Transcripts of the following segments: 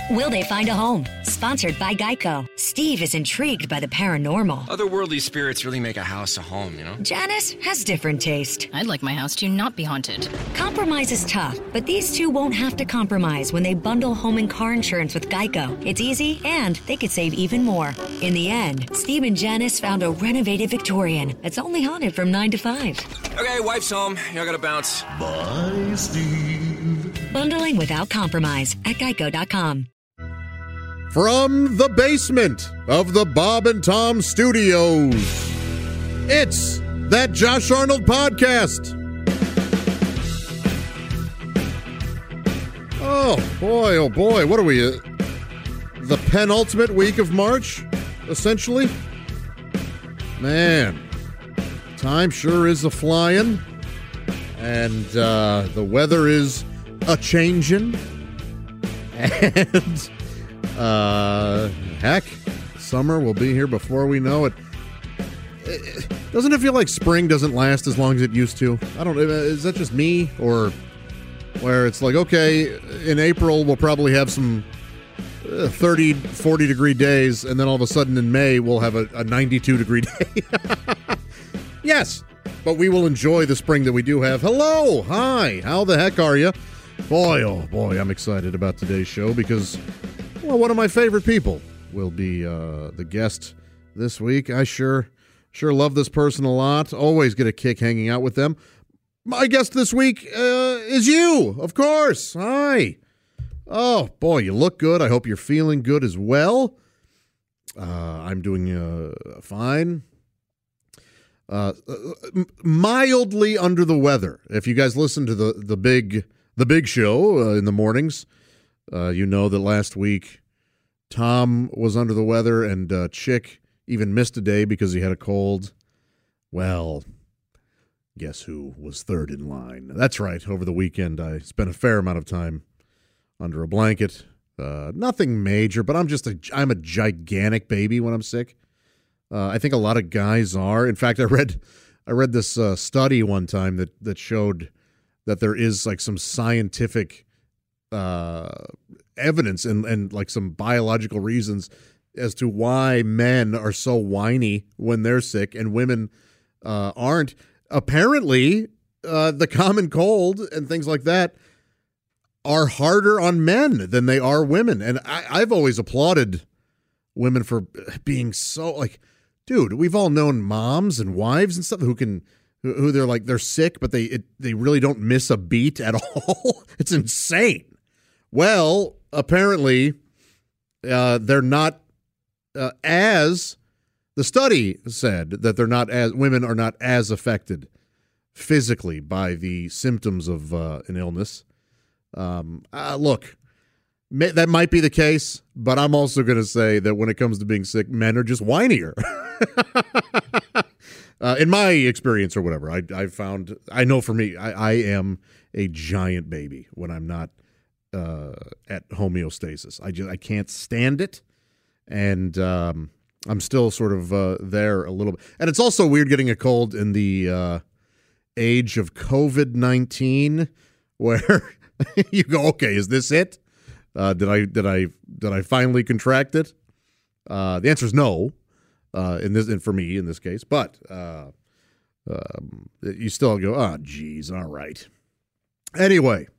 Will they find a home? Sponsored by Geico. Steve is intrigued by the paranormal. Otherworldly spirits really make a house a home, you know? Janice has different taste. I'd like my house to not be haunted. Compromise is tough, but these two won't have to compromise when they bundle home and car insurance with Geico. It's easy, and they could save even more. In the end, Steve and Janice found a renovated Victorian that's only haunted from 9 to 5. Okay, wife's home. I gotta bounce. Bye, Steve. Bundling without compromise at Geico.com. From the basement of the Bob and Tom Studios, it's That Josh Arnold Podcast. Oh boy, what are we, the penultimate week of March, essentially? Man, time sure is a-flying, and the weather is a-changin', and heck, summer will be here before we know it. Doesn't it feel like spring doesn't last as long as it used to? I don't know. Is that just me? Or where it's like, okay, in April we'll probably have some 30, 40 degree days, and then all of a sudden in May we'll have a 92 degree day. Yes, but we will enjoy the spring that we do have. Hello, hi, how the heck are you? Boy, oh boy, I'm excited about today's show because, well, one of my favorite people will be the guest this week. I sure love this person a lot. Always get a kick hanging out with them. My guest this week is you, of course. Hi. Oh, boy, you look good. I hope you're feeling good as well. I'm doing fine. Mildly under the weather. If you guys listen to the big show in the mornings, you know that last week Tom was under the weather and Chick even missed a day because he had a cold. Well, guess who was third in line? That's right. Over the weekend, I spent a fair amount of time under a blanket. Nothing major, but I'm a gigantic baby when I'm sick. I think a lot of guys are. In fact, I read this study one time that showed that there is like some scientific evidence and like some biological reasons as to why men are so whiny when they're sick and women aren't. Apparently, the common cold and things like that are harder on men than they are women. And I've always applauded women for being so like, dude, we've all known moms and wives and stuff who they're like, they're sick, but they really don't miss a beat at all. It's insane. Well, apparently, they're not as the study said that women are not as affected physically by the symptoms of an illness. Look, that might be the case, but I'm also going to say that when it comes to being sick, men are just whinier. In my experience or whatever, I know for me, I am a giant baby when I'm not at homeostasis. I can't stand it, and I'm still sort of there a little bit. And it's also weird getting a cold in the age of COVID-19, where you go, okay, is this it? Did I finally contract it? The answer is no. For me in this case, but you still go, oh, geez, all right. Anyway,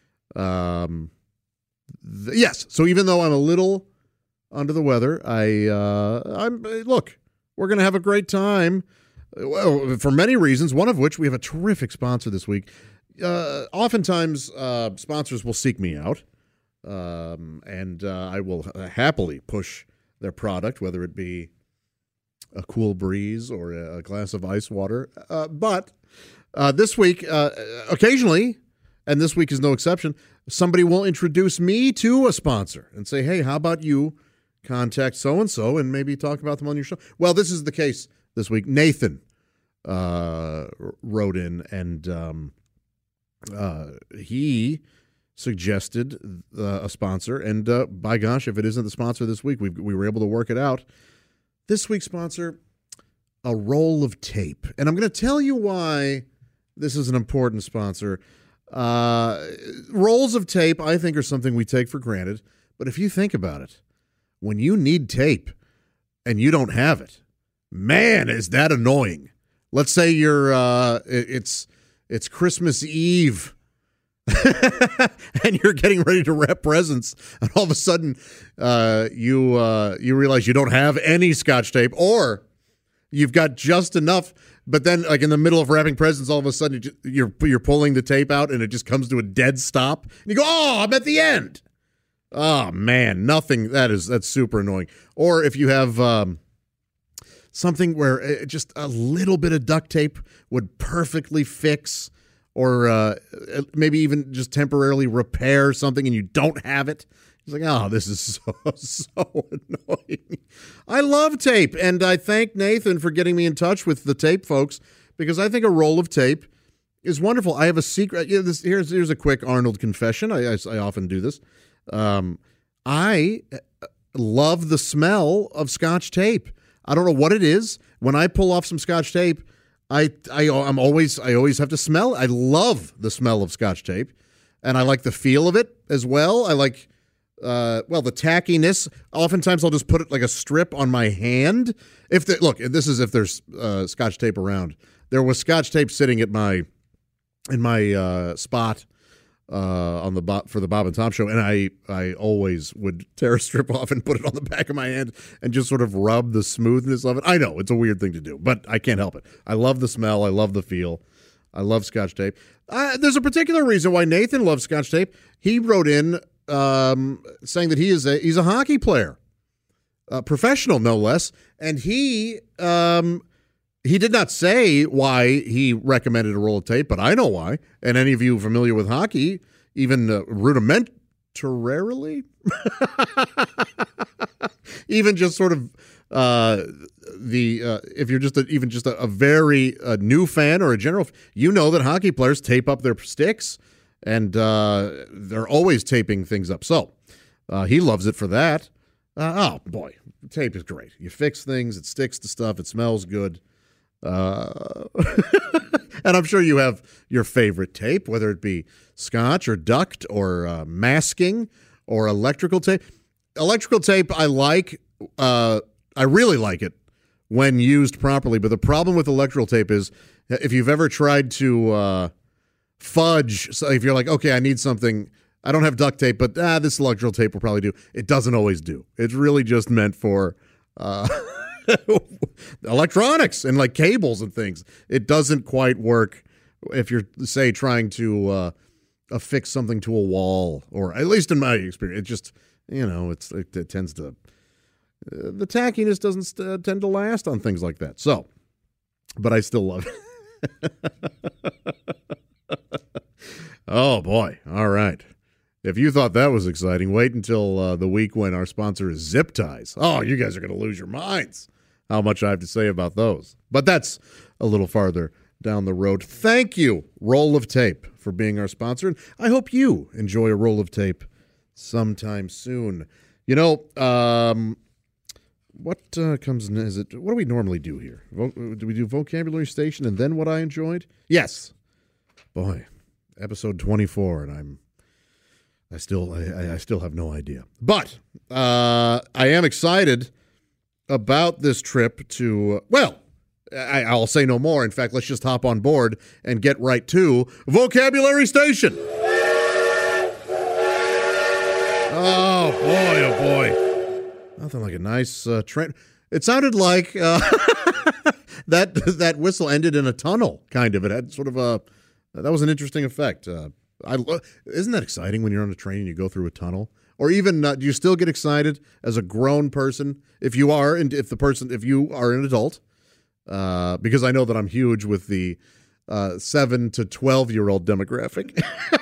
yes. So even though I'm a little under the weather, look, we're going to have a great time. Well, for many reasons, one of which we have a terrific sponsor this week. Oftentimes, sponsors will seek me out, and I will happily push their product, whether it be a cool breeze or a glass of ice water. But this week, occasionally, and this week is no exception, somebody will introduce me to a sponsor and say, hey, how about you contact so-and-so and maybe talk about them on your show? Well, this is the case this week. Nathan wrote in, and he suggested a sponsor. And by gosh, if it isn't the sponsor this week, we were able to work it out. This week's sponsor, a roll of tape. And I'm going to tell you why this is an important sponsor. Rolls of tape, I think, are something we take for granted. But if you think about it, when you need tape and you don't have it, man, is that annoying. Let's say it's Christmas Eve and you're getting ready to wrap presents, and all of a sudden you realize you don't have any Scotch tape, or you've got just enough, but then like in the middle of wrapping presents, all of a sudden you're pulling the tape out and it just comes to a dead stop. And you go, oh, I'm at the end. Oh man, nothing. That's super annoying. Or if you have something where just a little bit of duct tape would perfectly fix, or maybe even just temporarily repair something, and you don't have it. It's like, oh, this is so annoying. I love tape, and I thank Nathan for getting me in touch with the tape folks, because I think a roll of tape is wonderful. I have a secret. Here's a quick Arnold confession. I often do this. I love the smell of Scotch tape. I don't know what it is. When I pull off some Scotch tape, I always have to smell it. I love the smell of Scotch tape, and I like the feel of it as well. I like the tackiness. Oftentimes I'll just put it like a strip on my hand. If there's Scotch tape around. There was Scotch tape sitting at in my spot for the Bob and Tom show, and I always would tear a strip off and put it on the back of my hand and just sort of rub the smoothness of it. I know it's a weird thing to do, but I can't help it. I love the smell. I love the feel. I love Scotch tape. There's a particular reason why Nathan loves Scotch tape. He wrote in saying that he's a hockey player, professional no less, and he did not say why he recommended a roll of tape, but I know why. And any of you familiar with hockey, even rudimentarily, even just sort of if you're just a very new fan or a general, you know that hockey players tape up their sticks, and they're always taping things up. So he loves it for that. Oh boy, tape is great. You fix things, it sticks to stuff, it smells good. And I'm sure you have your favorite tape, whether it be Scotch or duct or masking or electrical tape. Electrical tape, I like. I really like it when used properly. But the problem with electrical tape is if you've ever tried to fudge, so if you're like, okay, I need something, I don't have duct tape, but this electrical tape will probably do. It doesn't always do. It's really just meant for electronics and like cables and things. It doesn't quite work if you're, say, trying to affix something to a wall, or at least in my experience, it just, it tends to, the tackiness doesn't tend to last on things like that. So, but I still love it. Oh boy. All right. If you thought that was exciting, wait until the week when our sponsor is Zip Ties. Oh, you guys are going to lose your minds how much I have to say about those. But that's a little farther down the road. Thank you, Roll of Tape, for being our sponsor. And I hope you enjoy a roll of tape sometime soon. What comes next? What do we normally do here? Do we do Vocabulary Station and then what I enjoyed? Yes. Boy, episode 24, and I still have no idea. But I am excited about this trip to, I'll say no more. In fact, let's just hop on board and get right to Vocabulary Station. Oh, boy. Nothing like a nice train. It sounded like that whistle ended in a tunnel, kind of. It had sort of that was an interesting effect. Isn't that exciting when you're on a train and you go through a tunnel? Or even, do you still get excited as a grown person if you are, and if you are an adult? Because I know that I'm huge with the 7 to 12-year-old demographic.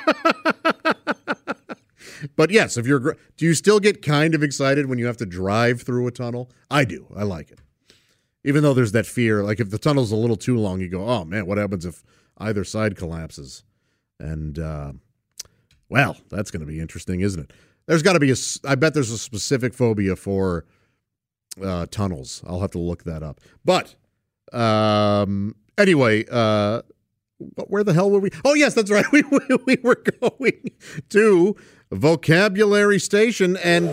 But yes, if do you still get kind of excited when you have to drive through a tunnel? I do. I like it. Even though there's that fear, like if the tunnel's a little too long, you go, oh man, what happens if either side collapses? And, that's going to be interesting, isn't it? There's got to be I bet there's a specific phobia for tunnels. I'll have to look that up. But anyway, where the hell were we? Oh, yes, that's right. We were going to Vocabulary Station, and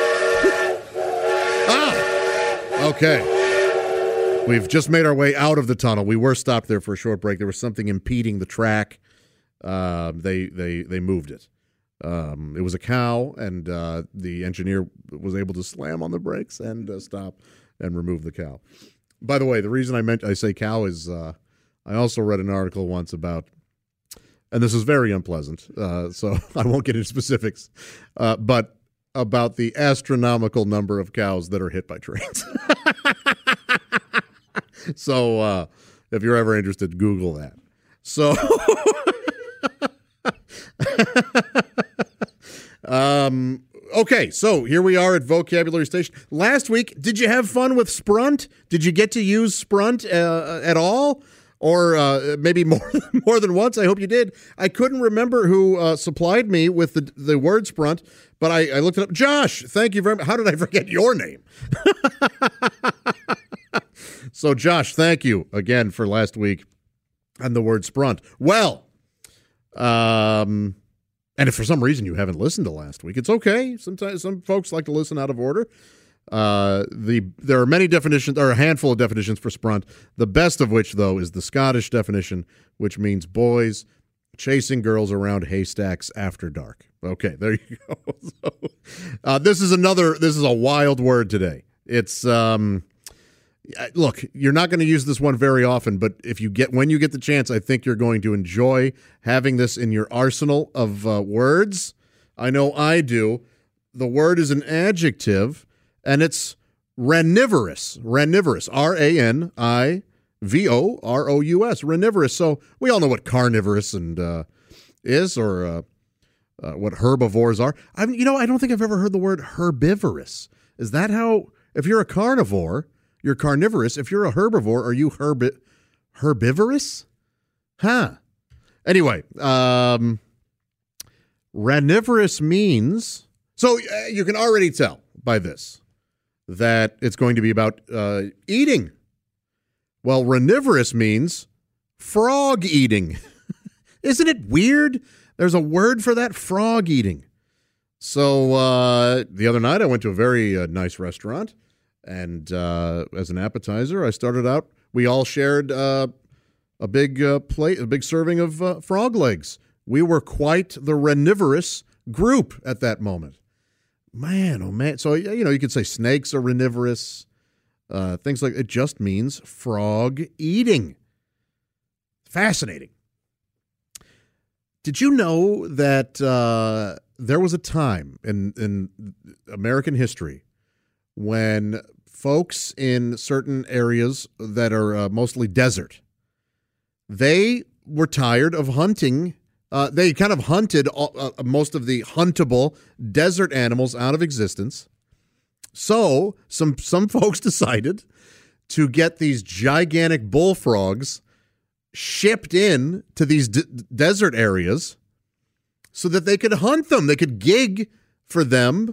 okay. We've just made our way out of the tunnel. We were stopped there for a short break. There was something impeding the track. They moved it. It was a cow, and the engineer was able to slam on the brakes and stop and remove the cow. By the way, the reason I say cow is I also read an article once about, and this is very unpleasant, so I won't get into specifics, but about the astronomical number of cows that are hit by trains. So if you're ever interested, Google that. So, okay, so here we are at Vocabulary Station. Last week, did you have fun with Sprunt? Did you get to use Sprunt at all? Or maybe more than once? I hope you did. I couldn't remember who supplied me with the word Sprunt, but I looked it up. Josh, thank you very much. How did I forget your name? So, Josh, thank you again for last week and the word Sprunt. Well, and if for some reason you haven't listened to last week, it's okay. Sometimes some folks like to listen out of order. There are many definitions, or a handful of definitions for Sprunt. The best of which, though, is the Scottish definition, which means boys chasing girls around haystacks after dark. Okay, there you go. So, this is a wild word today. It's look, you're not going to use this one very often, but when you get the chance, I think you're going to enjoy having this in your arsenal of words. I know I do. The word is an adjective, and it's ranivorous. Ranivorous. R-A-N-I-V-O-R-O-U-S. Ranivorous. So we all know what carnivorous is, or what herbivores are. I don't think I've ever heard the word herbivorous. Is that how? If you're a carnivore, you're carnivorous. If you're a herbivore, are you herbivorous? Huh. Anyway, ranivorous means, so you can already tell by this that it's going to be about eating. Well, ranivorous means frog eating. Isn't it weird? There's a word for that, frog eating. So the other night I went to a very nice restaurant, and as an appetizer, I started out, we all shared a big plate, a big serving of frog legs. We were quite the ranivorous group at that moment. Man, oh man. So, you could say snakes are ranivorous. Things like it just means frog eating. Fascinating. Did you know that there was a time in American history when folks in certain areas that are mostly desert, they were tired of hunting. They kind of hunted most of the huntable desert animals out of existence. So some folks decided to get these gigantic bullfrogs shipped in to these desert areas so that they could hunt them. They could gig for them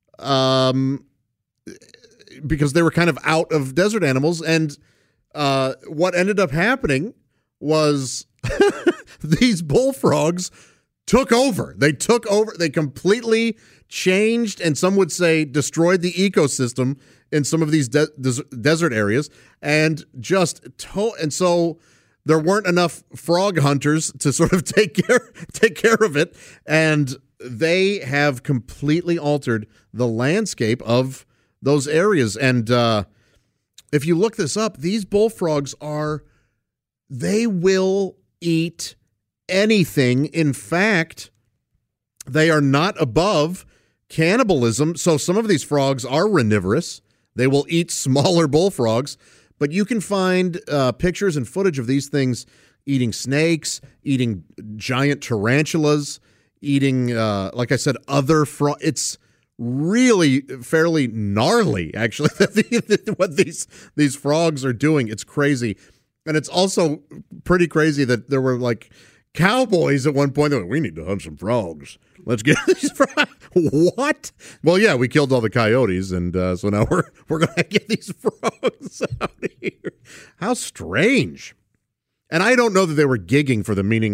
because they were kind of out of desert animals. And what ended up happening was these bullfrogs took over. They took over. They completely changed, and some would say destroyed the ecosystem in some of these desert areas, and and so there weren't enough frog hunters to sort of take care of it, and they have completely altered the landscape of those areas. And if you look this up, these bullfrogs they will eat anything. In fact, they are not above cannibalism. So some of these frogs are ranivorous. They will eat smaller bullfrogs, but you can find pictures and footage of these things eating snakes, eating giant tarantulas, eating, like I said, other frogs. It's really fairly gnarly, actually, what these frogs are doing. It's crazy. And it's also pretty crazy that there were like cowboys at one point. They're like, we need to hunt some frogs. Let's get these frogs. What? Well, yeah, we killed all the coyotes, and so now we're going to get these frogs out of here. How strange. And I don't know that they were gigging for them, meaning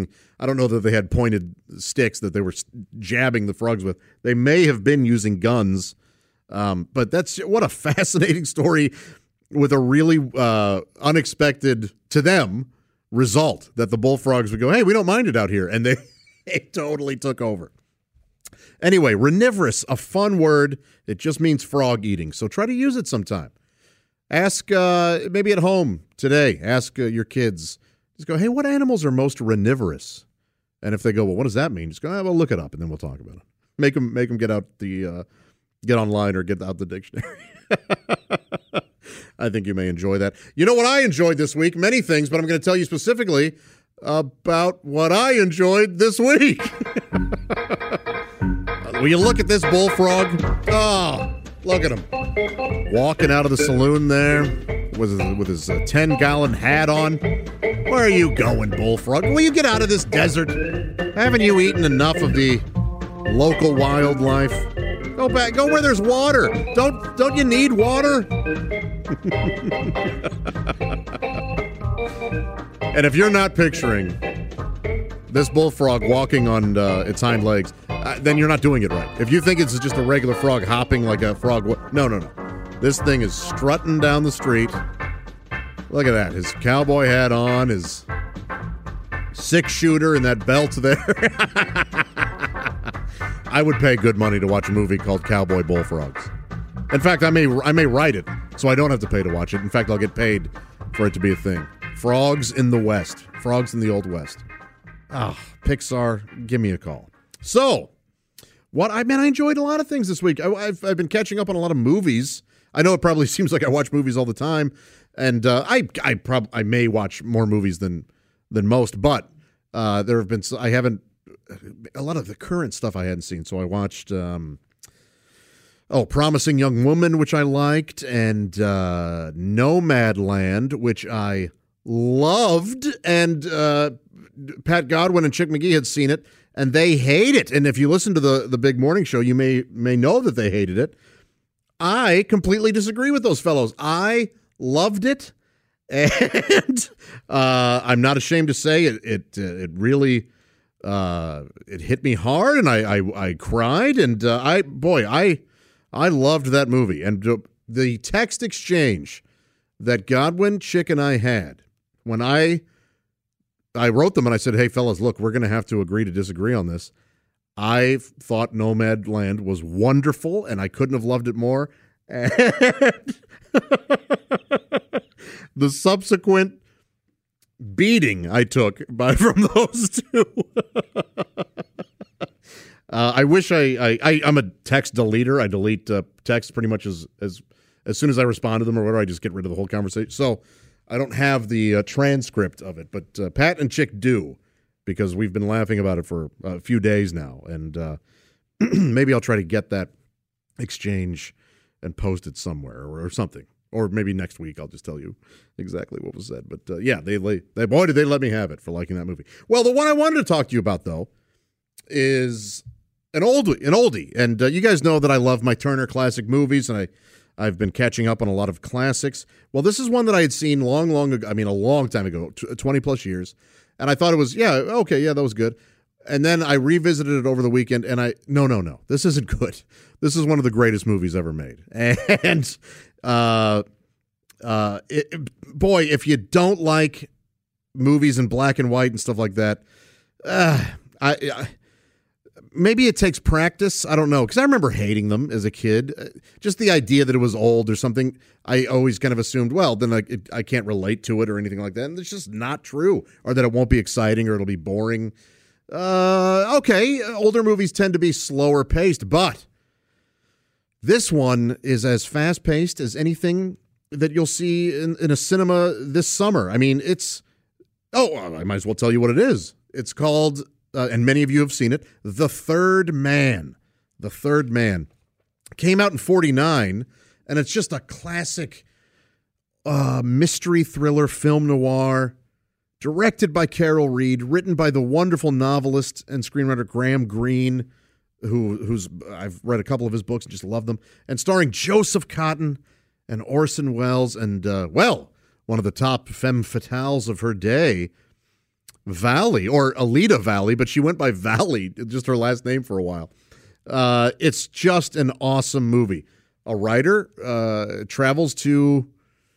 I don't know that they had pointed sticks that they were jabbing the frogs with. They may have been using guns, but what a fascinating story with a really unexpected, to them, result that the bullfrogs would go, hey, we don't mind it out here. And they totally took over. Anyway, renivorous, a fun word. It just means frog eating. So try to use it sometime. Ask, maybe at home today, ask your kids. Just go, hey, what animals are most renivorous? And if they go, well, what does that mean? Just go, well, look it up, and then we'll talk about it. Make them get out get online or get out the dictionary. I think you may enjoy that. You know what I enjoyed this week? Many things, but I'm going to tell you specifically about what I enjoyed this week. Will you look at this bullfrog? Oh, look at him. Walking out of the saloon there with his 10-gallon hat on. Where are you going, bullfrog? Will you get out of this desert? Haven't you eaten enough of the local wildlife? Go back. Go where there's water. Don't you need water? And if you're not picturing this bullfrog walking on its hind legs, then you're not doing it right. If you think it's just a regular frog hopping like a frog, no. This thing is strutting down the street. Look at that. His cowboy hat on, his six-shooter and that belt there. I would pay good money to watch a movie called Cowboy Bullfrogs. In fact, I may write it, so I don't have to pay to watch it. In fact, I'll get paid for it to be a thing. Frogs in the West. Frogs in the Old West. Pixar, give me a call. So, I enjoyed a lot of things this week. I've been catching up on a lot of movies. I know it probably seems like I watch movies all the time, and I may watch more movies than most, but there have been a lot of the current stuff I hadn't seen. So I watched Promising Young Woman, which I liked, and Nomadland, which I loved, and Pat Godwin and Chick McGee had seen it, and they hate it. And if you listen to the Big Morning Show, you may know that they hated it. I completely disagree with those fellows. I loved it, and I'm not ashamed to say it really it hit me hard, and I cried, and I loved that movie. And the text exchange that Godwin, Chick, and I had when I wrote them and I said, hey, fellas, look, we're going to have to agree to disagree on this. I thought Nomadland was wonderful, and I couldn't have loved it more. And the subsequent beating I took from those two. I wish I'm a text deleter. I delete texts pretty much as soon as I respond to them or whatever. I just get rid of the whole conversation. So I don't have the transcript of it, but Pat and Chick do, because we've been laughing about it for a few days now, and maybe I'll try to get that exchange and post it somewhere or something. Or maybe next week I'll just tell you exactly what was said. But yeah, did they let me have it for liking that movie. Well, the one I wanted to talk to you about, though, is an oldie. And you guys know that I love my Turner Classic Movies, and I've been catching up on a lot of classics. Well, this is one that I had seen long ago. I mean, a long time ago, 20 plus years. And I thought it was, that was good. And then I revisited it over the weekend, and no, this isn't good. This is one of the greatest movies ever made. And if you don't like movies in black and white and stuff like that, maybe it takes practice. I don't know, because I remember hating them as a kid. Just the idea that it was old or something, I always kind of assumed, well, then I can't relate to it or anything like that. And it's just not true. Or that it won't be exciting or it'll be boring. Older movies tend to be slower paced, but this one is as fast paced as anything that you'll see in a cinema this summer. I mean, I might as well tell you what it is. It's called, and many of you have seen it, The Third Man. The Third Man. Came out in 1949, and it's just a classic mystery thriller, film noir, directed by Carol Reed, written by the wonderful novelist and screenwriter Graham Greene, who's I've read a couple of his books and just love them, and starring Joseph Cotten and Orson Welles, and one of the top femme fatales of her day, Valley, or Alita Valley, but she went by Valley, just her last name for a while. It's just an awesome movie. A writer travels to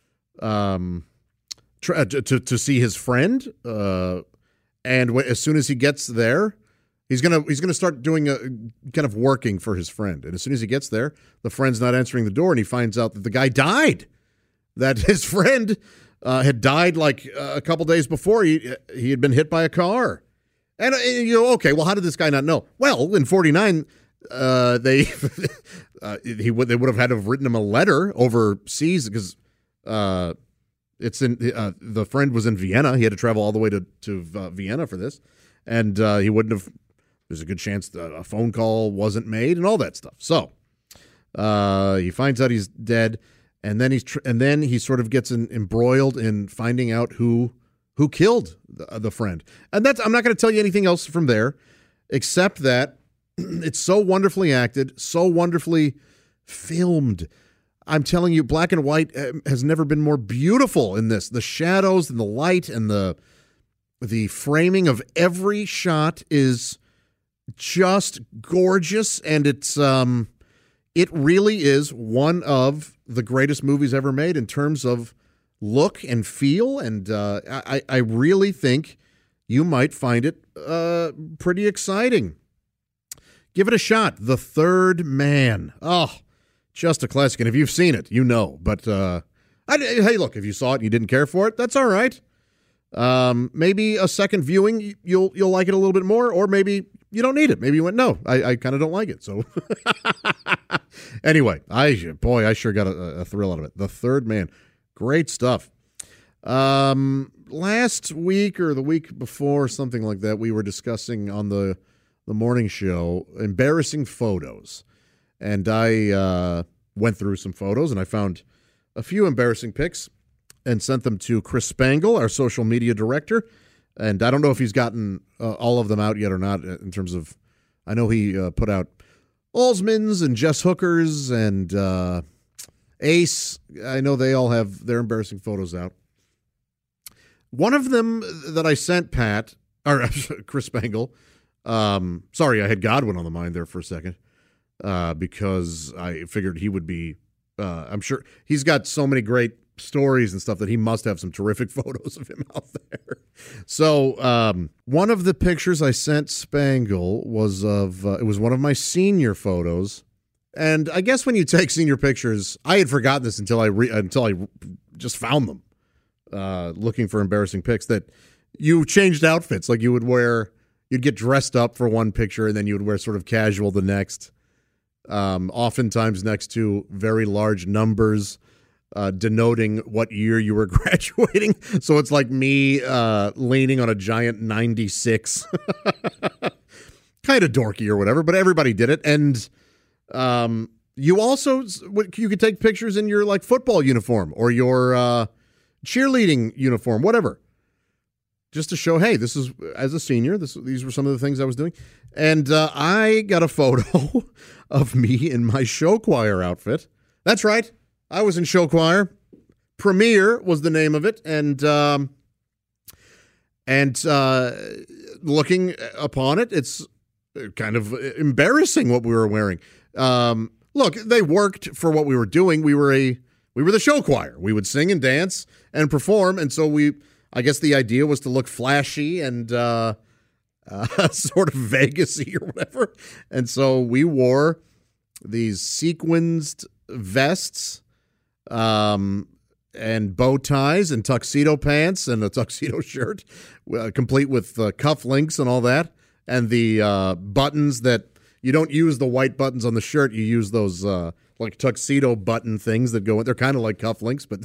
see his friend, and as soon as he gets there, he's gonna start doing kind of working for his friend. And as soon as he gets there, the friend's not answering the door, and he finds out that the guy died. That his friend had died like a couple days before. He had been hit by a car. And you go, okay, well, how did this guy not know? Well, in 49, they would have had to have written him a letter overseas because it's in the friend was in Vienna. He had to travel all the way to Vienna for this, and he wouldn't have. There's a good chance that a phone call wasn't made and all that stuff. So he finds out he's dead, and then he sort of gets embroiled in finding out who killed the friend. And I'm not going to tell you anything else from there, except that it's so wonderfully acted, so wonderfully filmed. I'm telling you, black and white has never been more beautiful in this. The shadows and the light and the framing of every shot is just gorgeous, and it really is one of the greatest movies ever made in terms of look and feel, and I really think you might find it pretty exciting. Give it a shot. The Third Man. Oh, just a classic. And if you've seen it, you know. But hey, look, if you saw it and you didn't care for it, that's all right. Maybe a second viewing, you'll like it a little bit more, or maybe you don't need it. Maybe you went, no, I kind of don't like it. So anyway, I sure got a thrill out of it. The Third Man. Great stuff. Last week or the week before, something like that, we were discussing on the morning show embarrassing photos. And I went through some photos, and I found a few embarrassing pics and sent them to Chris Spangle, our social media director. And I don't know if he's gotten all of them out yet or not in terms of, I know he put out Alsman's and Jess Hooker's and Ace. I know they all have their embarrassing photos out. One of them that I sent Chris Spangle, sorry, I had Godwin on the mind there for a second, because I figured he would be, I'm sure he's got so many great stories and stuff that he must have some terrific photos of him out there. So one of the pictures I sent Spangle was it was one of my senior photos. And I guess when you take senior pictures, I had forgotten this until I just found them, looking for embarrassing pics, that you changed outfits. Like you'd get dressed up for one picture and then you would wear sort of casual the next, oftentimes next to very large numbers, denoting what year you were graduating. So it's like me leaning on a giant 96. Kind of dorky or whatever, but everybody did it. And you could take pictures in your like football uniform or your cheerleading uniform, whatever, just to show, hey, this is, as a senior, these were some of the things I was doing. And I got a photo of me in my show choir outfit. That's right, I was in show choir. Premiere was the name of it, and looking upon it, it's kind of embarrassing what we were wearing. Look, they worked for what we were doing. We were the show choir. We would sing and dance and perform, and so I guess the idea was to look flashy and sort of Vegas-y or whatever. And so we wore these sequenced vests and bow ties and tuxedo pants and a tuxedo shirt, complete with cufflinks and all that, and the buttons that you don't use the white buttons on the shirt. You use those like tuxedo button things that go in. They're kind of like cufflinks, but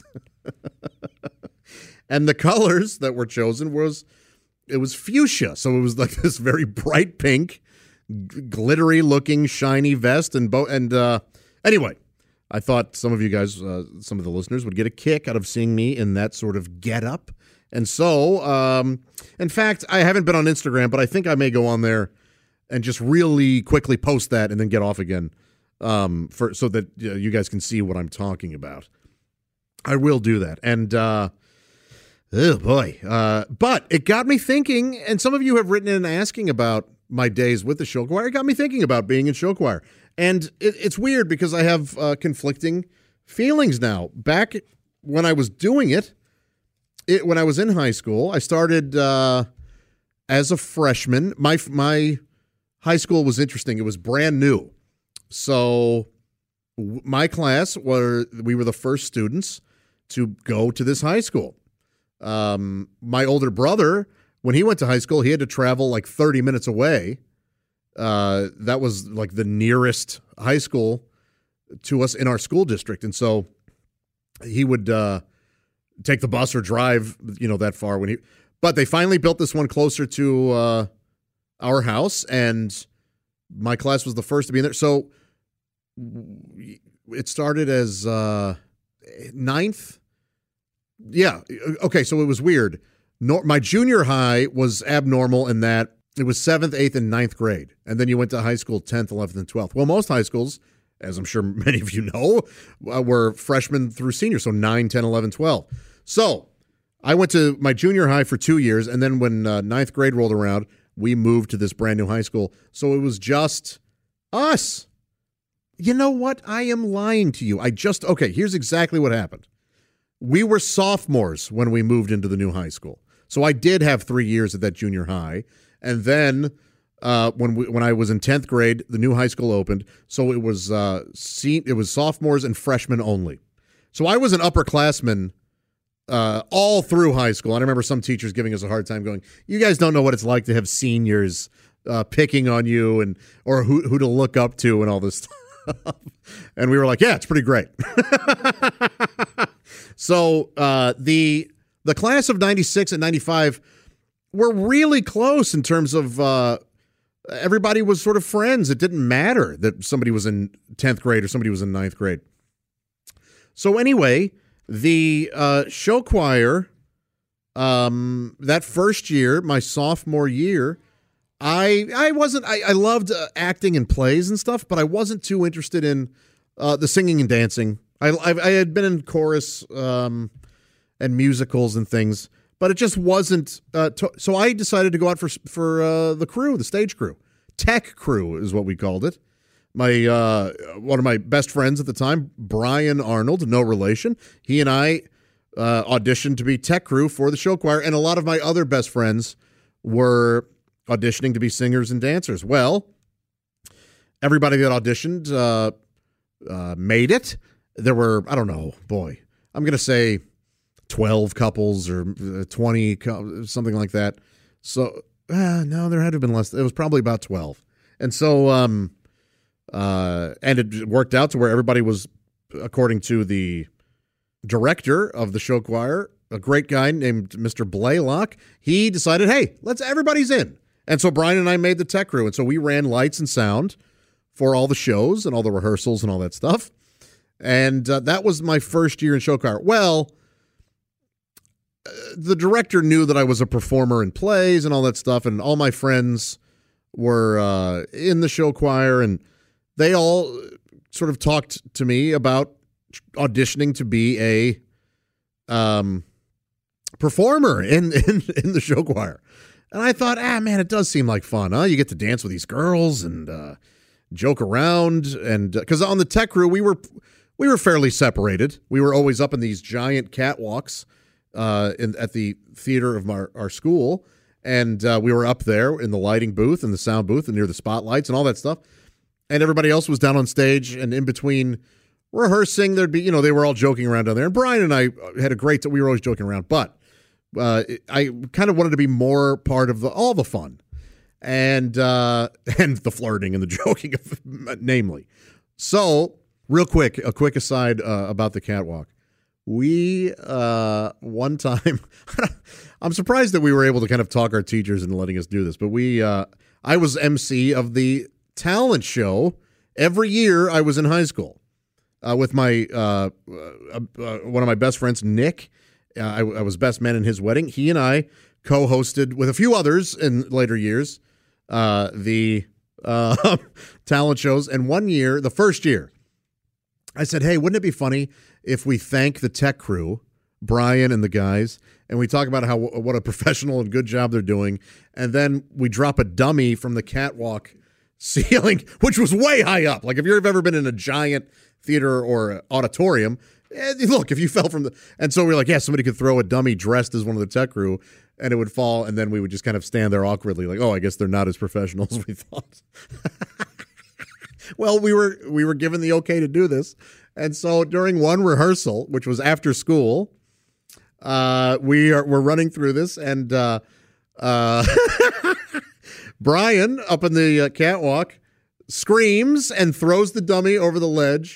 and the colors that were chosen was fuchsia. So it was like this very bright pink, glittery looking, shiny vest and anyway, I thought some of you guys, some of the listeners would get a kick out of seeing me in that sort of getup. And so, in fact, I haven't been on Instagram, but I think I may go on there and just really quickly post that and then get off again, so that you guys can see what I'm talking about. I will do that. And Oh, boy. But it got me thinking, and some of you have written in asking about my days with the show choir. It got me thinking about being in show choir. And it's weird because I have conflicting feelings now. Back when I was doing it, when I was in high school, I started as a freshman. My high school was interesting. It was brand new. So my class, we were the first students to go to this high school. My older brother, when he went to high school, he had to travel like 30 minutes away. That was like the nearest high school to us in our school district. And so he would take the bus or drive, that far but they finally built this one closer to our house, and my class was the first to be in there. So it started as ninth. Yeah. Okay. So it was weird. My junior high was abnormal in that it was 7th, 8th, and 9th grade. And then you went to high school 10th, 11th, and 12th. Well, most high schools, as I'm sure many of you know, were freshmen through senior. So 9, 10, 11, 12. So I went to my junior high for 2 years. And then when 9th grade rolled around, we moved to this brand new high school. So it was just us. You know what? I am lying to you. Okay, here's exactly what happened. We were sophomores when we moved into the new high school. So I did have 3 years at that junior high. And then when I was in 10th grade, the new high school opened. So it was sophomores and freshmen only. So I was an upperclassman all through high school. I remember some teachers giving us a hard time going, you guys don't know what it's like to have seniors picking on you or who to look up to and all this stuff. And we were like, yeah, it's pretty great. So the class of 96 and 95 were really close in terms of everybody was sort of friends. It didn't matter that somebody was in 10th grade or somebody was in 9th grade. So anyway, the show choir, that first year, my sophomore year, I loved acting in plays and stuff, but I wasn't too interested in the singing and dancing. I had been in chorus and musicals and things, but it just wasn't. So I decided to go out for the crew, the stage crew. Tech crew is what we called it. My one of my best friends at the time, Brian Arnold, no relation, he and I auditioned to be tech crew for the show choir, and a lot of my other best friends were auditioning to be singers and dancers. Well, everybody that auditioned made it. There were, I don't know, I'm going to say 12 couples or 20, something like that. So, no, there had to have been less. It was probably about 12. And so, and it worked out to where everybody was, according to the director of the show choir, a great guy named Mr. Blaylock, he decided, hey, everybody's in. And so Brian and I made the tech crew. And so we ran lights and sound for all the shows and all the rehearsals and all that stuff. And that was my first year in show choir. Well, the director knew that I was a performer in plays and all that stuff, and all my friends were in the show choir, and they all sort of talked to me about auditioning to be a performer in the show choir. And I thought, man, it does seem like fun, huh? You get to dance with these girls and joke around, and because on the tech crew we were fairly separated. We were always up in these giant catwalks at the theater of our school, and we were up there in the lighting booth and the sound booth and near the spotlights and all that stuff. And everybody else was down on stage, and in between rehearsing, there'd be, they were all joking around down there. And Brian and I had a great time. We were always joking around, but I kind of wanted to be more part of all the fun and the flirting and the joking, namely. So, real quick, a quick aside about the catwalk. We, one time, I'm surprised that we were able to kind of talk our teachers into letting us do this, but I was MC of the talent show every year I was in high school with my one of my best friends, Nick. I was best man in his wedding. He and I co-hosted with a few others in later years the talent shows. And one year, the first year, I said, hey, wouldn't it be funny if we thank the tech crew Brian and the guys, and we talk about what a professional and good job they're doing, and then we drop a dummy from the catwalk ceiling, which was way high up. Like if you've ever been in a giant theater or auditorium, look, if you fell from and so we're like, yeah, somebody could throw a dummy dressed as one of the tech crew, and it would fall, and then we would just kind of stand there awkwardly, like, oh, I guess they're not as professional as we thought. Well, we were given the okay to do this, and so during one rehearsal, which was after school, we're running through this, and Brian up in the catwalk screams and throws the dummy over the ledge,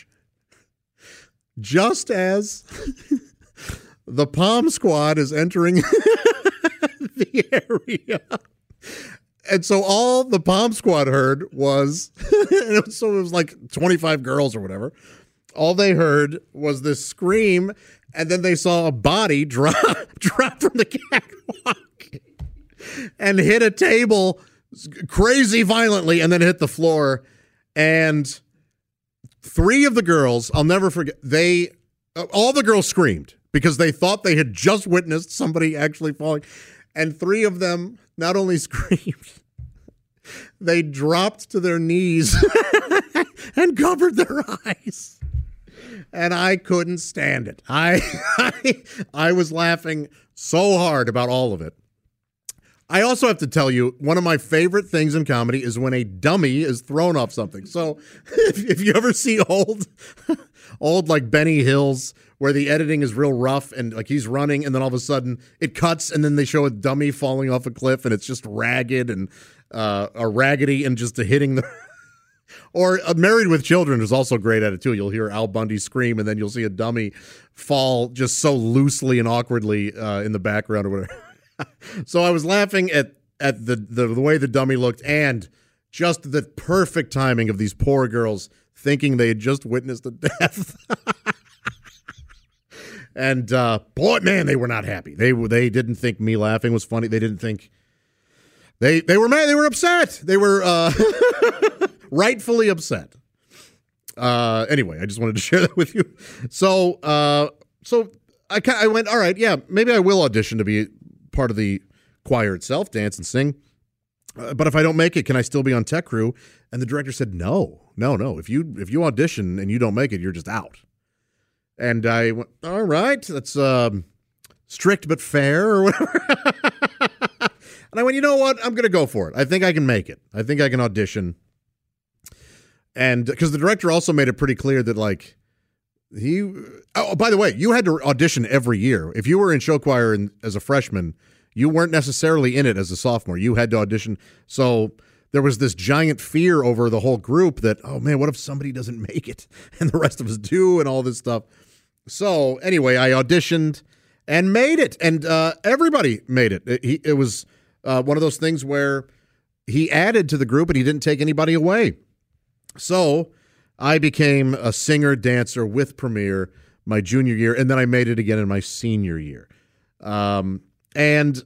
just as the Palm Squad is entering the area. And so all the Palm Squad heard was, so it was like 25 girls or whatever. All they heard was this scream, and then they saw a body drop from the catwalk and hit a table crazy violently, and then hit the floor. And three of the girls, I'll never forget, all the girls screamed because they thought they had just witnessed somebody actually falling. And three of them not only screamed, they dropped to their knees and covered their eyes. And I couldn't stand it. I was laughing so hard about all of it. I also have to tell you, one of my favorite things in comedy is when a dummy is thrown off something. So if you ever see old like Benny Hills, where the editing is real rough and like he's running and then all of a sudden it cuts and then they show a dummy falling off a cliff and it's just ragged and raggedy and just hitting the... Or Married with Children is also great at it too. You'll hear Al Bundy scream and then you'll see a dummy fall just so loosely and awkwardly in the background or whatever. So I was laughing at the way the dummy looked and just the perfect timing of these poor girls thinking they had just witnessed a death. And boy, man, they were not happy. They didn't think me laughing was funny. They didn't think they were mad. They were upset. They were rightfully upset. Anyway, I just wanted to share that with you. So I went, all right, yeah, maybe I will audition to be part of the choir itself, dance and sing. But if I don't make it, can I still be on tech crew? And the director said, no. If you audition and you don't make it, you're just out. And I went, all right, that's strict but fair or whatever. And I went, you know what? I'm going to go for it. I think I can make it. I think I can audition. And because the director also made it pretty clear that like by the way, you had to audition every year. If you were in show choir as a freshman, you weren't necessarily in it as a sophomore. You had to audition. So there was this giant fear over the whole group that, oh man, what if somebody doesn't make it and the rest of us do and all this stuff. So anyway, I auditioned and made it, and everybody made it. It was one of those things where he added to the group and he didn't take anybody away. So I became a singer, dancer with Premiere my junior year, and then I made it again in my senior year. At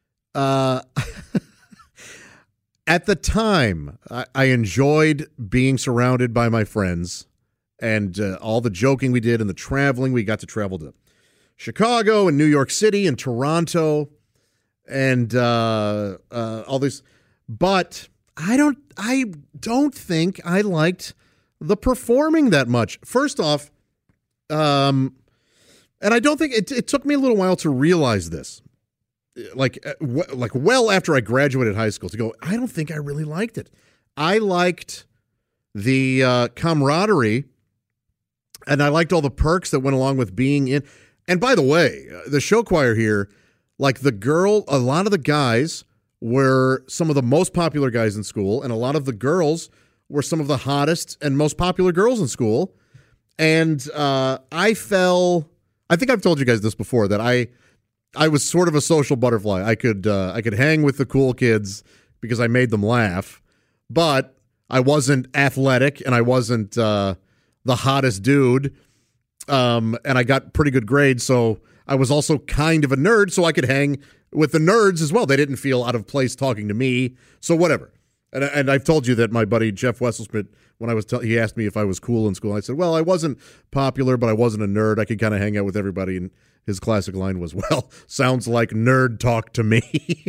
the time, I enjoyed being surrounded by my friends and all the joking we did and the traveling. We got to travel to Chicago and New York City and Toronto and all this. But I don't think I liked the performing that much. First off, and I don't think it took me a little while to realize this. Like well after I graduated high school to go, I don't think I really liked it. I liked the camaraderie, and I liked all the perks that went along with being in. And by the way, the show choir here, like a lot of the guys were some of the most popular guys in school, and a lot of the girls were some of the hottest and most popular girls in school. And I think I've told you guys this before, that I was sort of a social butterfly. I could hang with the cool kids because I made them laugh, but I wasn't athletic and I wasn't the hottest dude. And I got pretty good grades, so I was also kind of a nerd, so I could hang with the nerds as well. They didn't feel out of place talking to me, so whatever. And I've told you that my buddy Jeff Wesselsmith, when I was he asked me if I was cool in school, I said, well, I wasn't popular, but I wasn't a nerd. I could kind of hang out with everybody. And his classic line was, well, sounds like nerd talk to me.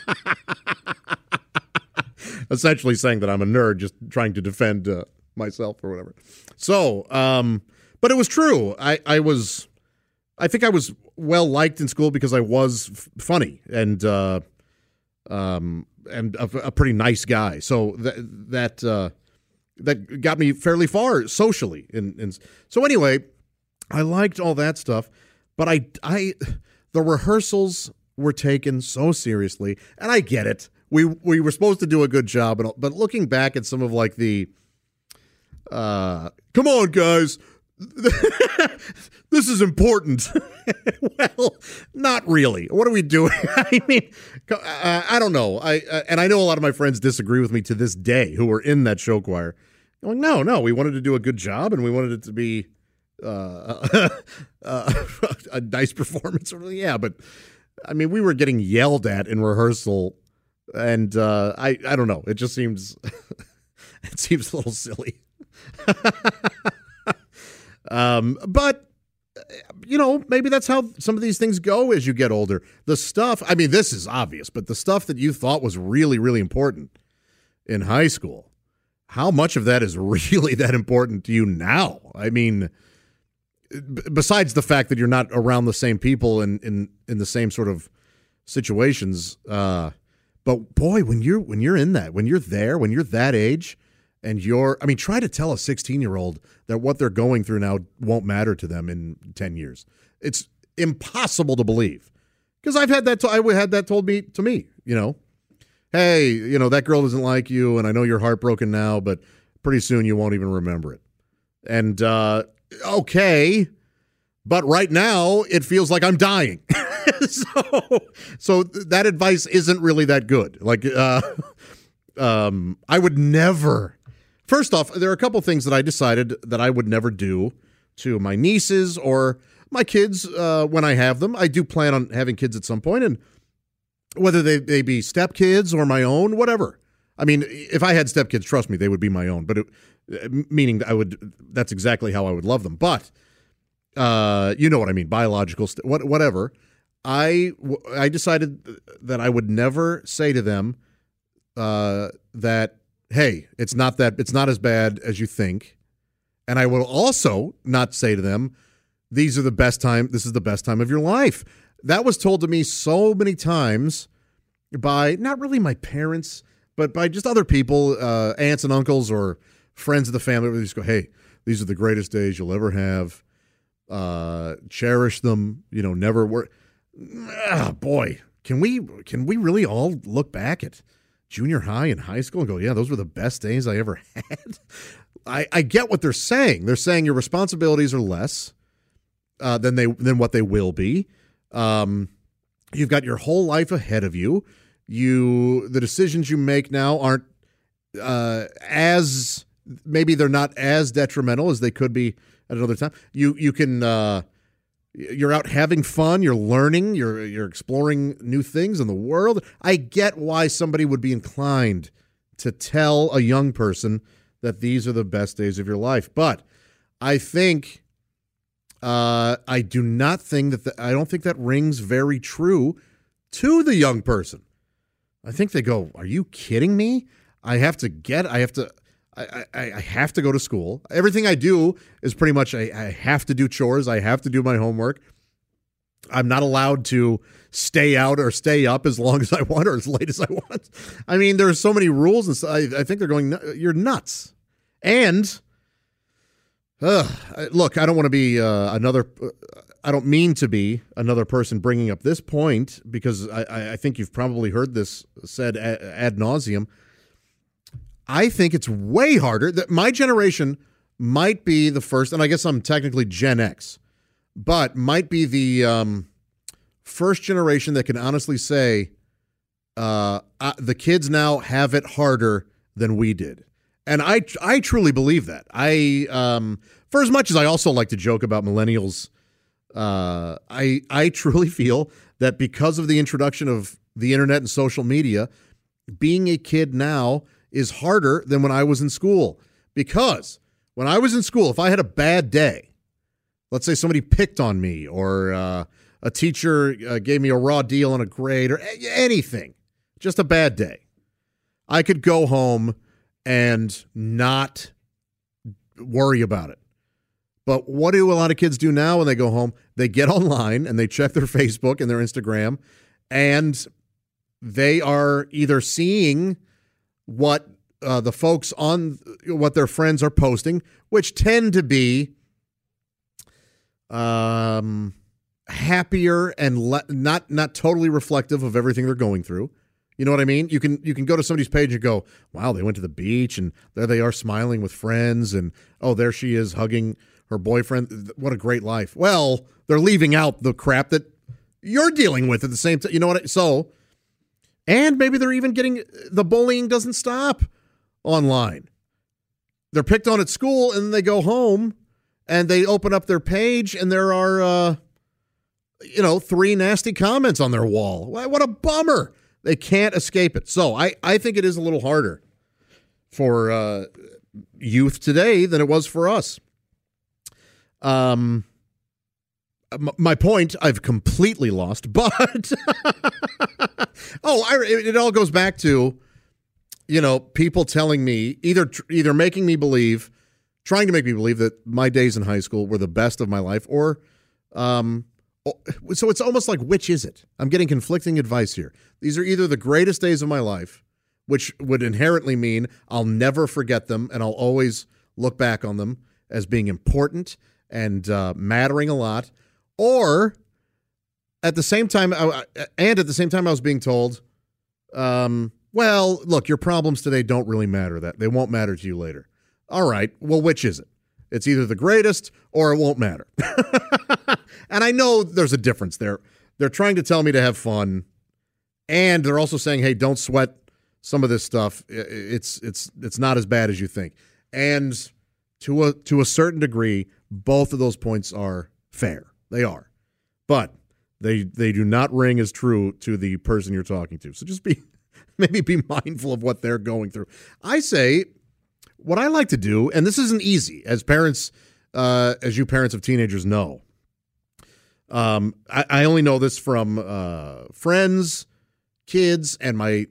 Essentially saying that I'm a nerd, just trying to defend myself or whatever. So, but it was true. I think I was well liked in school because I was funny and a pretty nice guy. So that got me fairly far socially. And so anyway, I liked all that stuff, but the rehearsals were taken so seriously, and I get it. We were supposed to do a good job, but looking back at some of like the, come on guys, this is important. Well, not really. What are we doing? I mean, I don't know. And I know a lot of my friends disagree with me to this day who were in that show choir. Going, no, we wanted to do a good job and we wanted it to be a nice performance. Yeah, but I mean, we were getting yelled at in rehearsal, and I don't know. It just seems it seems a little silly. But you know, maybe that's how some of these things go as you get older. The stuff, I mean, this is obvious, but the stuff that you thought was really, really important in high school, how much of that is really that important to you now? I mean, besides the fact that you're not around the same people in the same sort of situations, but boy, when you're in that, when you're there, when you're that age, and try to tell a 16-year-old that what they're going through now won't matter to them in 10 years. It's impossible to believe. Because I had that told to me, you know, hey, you know, that girl doesn't like you, and I know you're heartbroken now, but pretty soon you won't even remember it. And, okay, but right now it feels like I'm dying. So that advice isn't really that good. Like, I would never... First off, there are a couple things that I decided that I would never do to my nieces or my kids when I have them. I do plan on having kids at some point, and whether they be stepkids or my own, whatever. I mean, if I had stepkids, trust me, they would be my own. But meaning that's exactly how I would love them. But you know what I mean, biological, whatever. I decided that I would never say to them that, hey, it's not as bad as you think. And I will also not say to them, this is the best time of your life. That was told to me so many times by not really my parents, but by just other people, aunts and uncles or friends of the family. They just go, hey, these are the greatest days you'll ever have. Cherish them, you know, never work. Boy, can we really all look back at junior high and high school and go, yeah, those were the best days I ever had? I get what they're saying. They're saying your responsibilities are less than what they will be. You've got your whole life ahead of you. The decisions you make now aren't maybe they're not as detrimental as they could be at another time. You can you're out having fun, you're learning, you're exploring new things in the world. I get why somebody would be inclined to tell a young person that these are the best days of your life. But I think I do not think I don't think that rings very true to the young person. I think they go, are you kidding me? I have to go to school. Everything I do is pretty much I have to do chores. I have to do my homework. I'm not allowed to stay out or stay up as long as I want or as late as I want. I mean, there's so many rules, and so I think they're going, you're nuts. And look, I don't want to be I don't mean to be another person bringing up this point, because I think you've probably heard this said ad nauseum. I think it's way harder. That my generation might be the first, and I guess I'm technically Gen X, but might be the first generation that can honestly say the kids now have it harder than we did. And I truly believe that. For as much as I also like to joke about millennials, I truly feel that because of the introduction of the internet and social media, being a kid now is harder than when I was in school. Because when I was in school, if I had a bad day, let's say somebody picked on me or a teacher gave me a raw deal on a grade or anything, just a bad day, I could go home and not worry about it. But what do a lot of kids do now when they go home? They get online and they check their Facebook and their Instagram, and they are either seeing what the folks on what their friends are posting, which tend to be happier and not totally reflective of everything they're going through. You know what I mean? You can go to somebody's page and go, wow, they went to the beach and there they are smiling with friends, and oh, there she is hugging her boyfriend. What a great life. Well, they're leaving out the crap that you're dealing with at the same time. You know what? And maybe they're even getting, the bullying doesn't stop online. They're picked on at school and they go home and they open up their page and there are, 3 nasty comments on their wall. What a bummer. They can't escape it. So I think it is a little harder for youth today than it was for us. My point I've completely lost, but it all goes back to, people telling me, either making me believe, trying to make me believe that my days in high school were the best of my life, or so it's almost like, which is it? I'm getting conflicting advice here. These are either the greatest days of my life, which would inherently mean I'll never forget them and I'll always look back on them as being important and mattering a lot, or at the same time, I was being told, well, look, your problems today don't really matter. That they won't matter to you later. All right, well, which is it? It's either the greatest or it won't matter. And I know there's a difference there. They're trying to tell me to have fun, and they're also saying, hey, don't sweat some of this stuff. It's not as bad as you think. And to a certain degree, both of those points are fair. They are. But they do not ring as true to the person you're talking to. So just maybe be mindful of what they're going through. I say, what I like to do, and this isn't easy, as parents, as you parents of teenagers know, I only know this from friends, kids, and my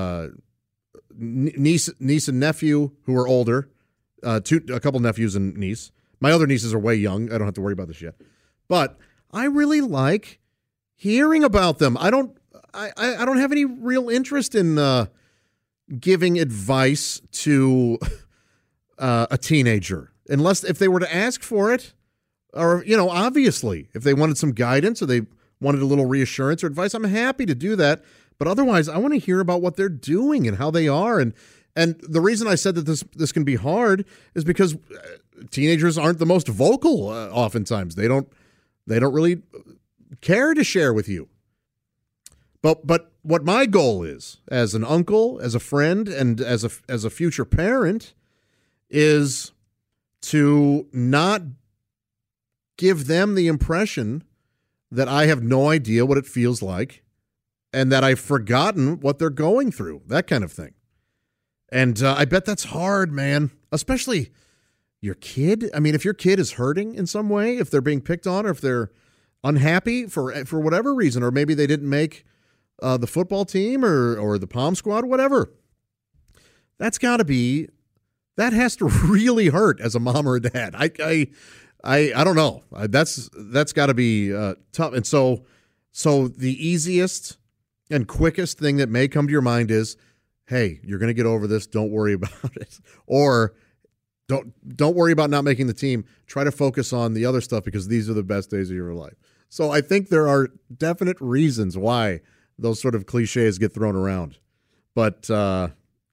niece and nephew who are older, a couple nephews and niece. My other nieces are way young. I don't have to worry about this yet. But I really like hearing about them. I don't have any real interest in giving advice to a teenager, unless if they were to ask for it, or obviously if they wanted some guidance or they wanted a little reassurance or advice, I'm happy to do that. But otherwise, I want to hear about what they're doing and how they are. And the reason I said that this can be hard is because teenagers aren't the most vocal. Oftentimes, they don't really care to share with you. But what my goal is, as an uncle, as a friend, and as a future parent, is to not give them the impression that I have no idea what it feels like and that I've forgotten what they're going through, that kind of thing. And I bet that's hard, man, especially your kid. I mean, if your kid is hurting in some way, if they're being picked on or if they're unhappy for whatever reason, or maybe they didn't make the football team or the Pom Squad, whatever, that has to really hurt as a mom or a dad. I don't know. That's got to be tough. And so the easiest and quickest thing that may come to your mind is, hey, you're going to get over this. Don't worry about it. Or don't worry about not making the team. Try to focus on the other stuff because these are the best days of your life. So I think there are definite reasons why those sort of cliches get thrown around. But I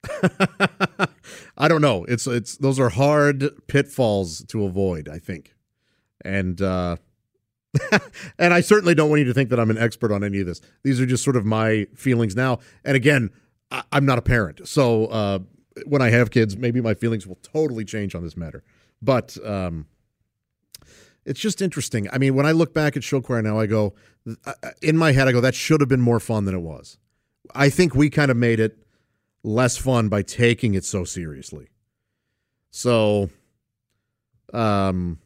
don't know. It's those are hard pitfalls to avoid, I think. And and I certainly don't want you to think that I'm an expert on any of this. These are just sort of my feelings now. And again, I'm not a parent. So when I have kids, maybe my feelings will totally change on this matter. But it's just interesting. I mean, when I look back at show choir now, I go, in my head, I go, that should have been more fun than it was. I think we kind of made it less fun by taking it so seriously. So, the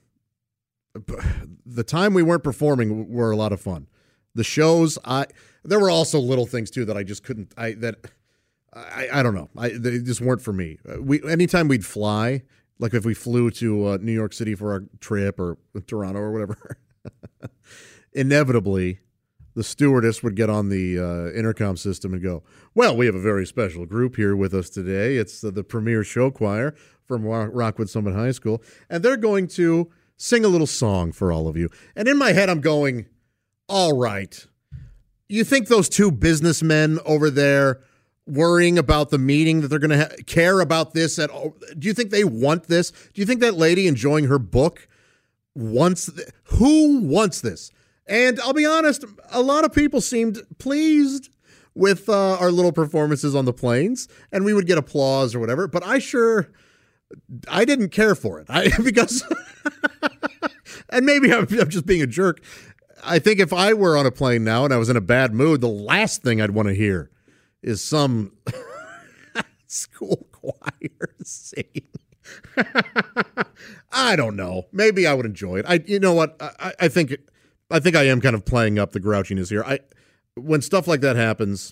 time we weren't performing were a lot of fun. The shows, there were also little things too that I just couldn't. I don't know. They just weren't for me. Anytime we'd fly, like if we flew to New York City for our trip or Toronto or whatever, inevitably the stewardess would get on the intercom system and go, "Well, we have a very special group here with us today. It's the Premier Show Choir from Rockwood Summit High School, and they're going to sing a little song for all of you." And in my head, I'm going, all right, you think those two businessmen over there worrying about the meeting that they're going to care about this at all? Do you think they want this? Do you think that lady enjoying her book wants who wants this? And I'll be honest, a lot of people seemed pleased with our little performances on the planes, and we would get applause or whatever, but I didn't care for it. Because and maybe I'm just being a jerk. I think if I were on a plane now and I was in a bad mood, the last thing I'd want to hear is some school choir singing. I don't know. Maybe I would enjoy it. You know what? I think I am kind of playing up the grouchiness here. When stuff like that happens,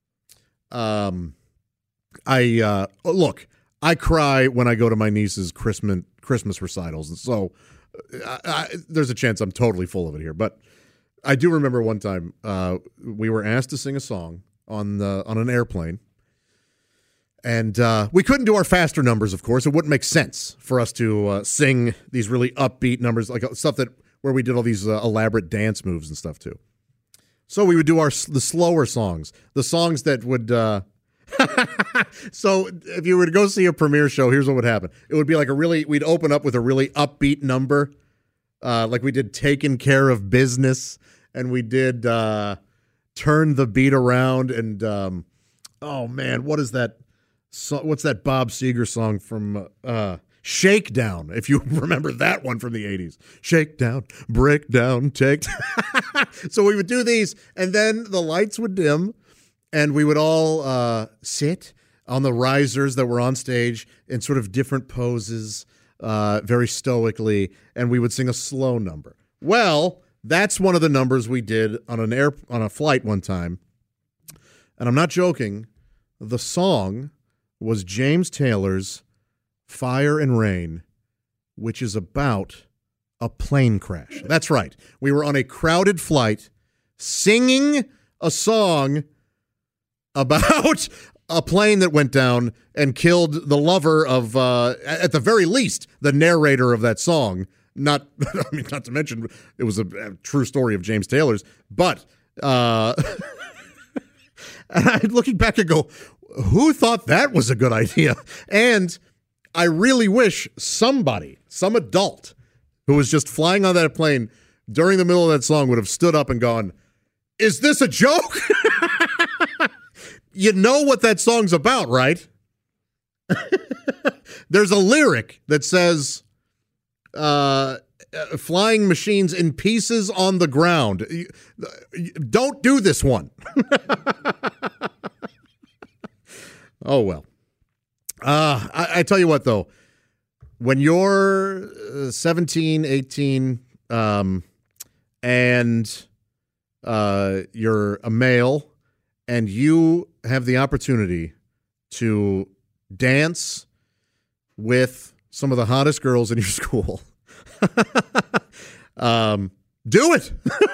look, I cry when I go to my niece's Christmas recitals, and so there's a chance I'm totally full of it here. But I do remember one time we were asked to sing a song on an airplane, and we couldn't do our faster numbers. Of course, it wouldn't make sense for us to sing these really upbeat numbers, like stuff where we did all these elaborate dance moves and stuff too. So we would do the slower songs, the songs that would. So if you were to go see a premiere show, here's what would happen. It would be like we'd open up with a really upbeat number, like we did "Taking Care of Business," and we did "Turn the Beat Around," and oh man, what is that? What's that Bob Seger song from Shakedown? If you remember that one from the 80s. Shakedown, breakdown, take. So we would do these, and then the lights would dim, and we would all sit on the risers that were on stage in sort of different poses, very stoically, and we would sing a slow number. Well, that's one of the numbers we did on a flight one time, and I'm not joking. The song was James Taylor's "Fire and Rain," which is about a plane crash. That's right. We were on a crowded flight singing a song about a plane that went down and killed the lover of, at the very least, the narrator of that song. Not to mention, it was a true story of James Taylor's. But and looking back, I go, who thought that was a good idea? And I really wish some adult who was just flying on that plane during the middle of that song would have stood up and gone, "Is this a joke?" You know what that song's about, right? There's a lyric that says, "Flying machines in pieces on the ground." Don't do this one. Oh, well. I tell you what, though. When you're 17, 18, and you're a male, and you have the opportunity to dance with some of the hottest girls in your school, do it.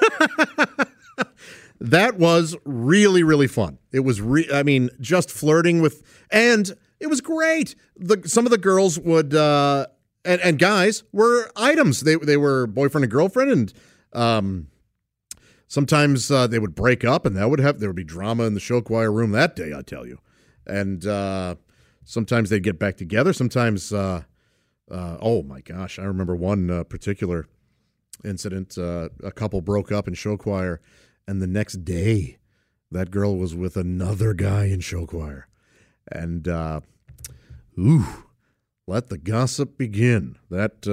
That was really, really fun. It was, just flirting with, and it was great. Some of the girls would, and guys were items. They were boyfriend and girlfriend, and sometimes they would break up, and there would be drama in the show choir room that day, I tell you. And sometimes they'd get back together. Sometimes, oh my gosh, I remember one particular incident. A couple broke up in show choir, and the next day, that girl was with another guy in show choir. And, let the gossip begin. That,